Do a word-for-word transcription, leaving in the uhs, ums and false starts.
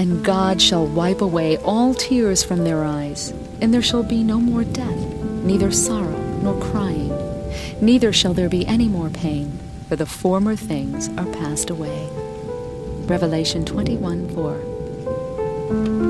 And God shall wipe away all tears from their eyes, and there shall be no more death, neither sorrow nor crying, neither shall there be any more pain, for the former things are passed away. Revelation twenty-one four.